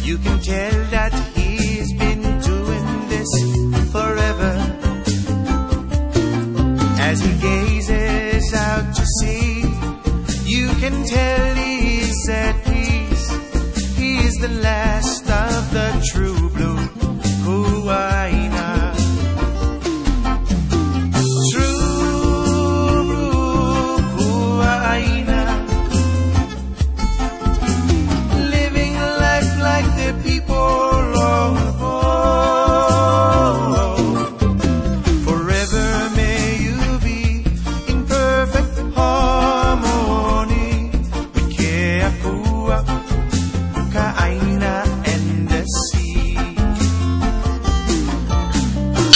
You can tell that he's been doing this forever. As he gazes out to sea, you can tell he's at peace. He's the last of the true blue Huayna. True blue Huayna, living life like the people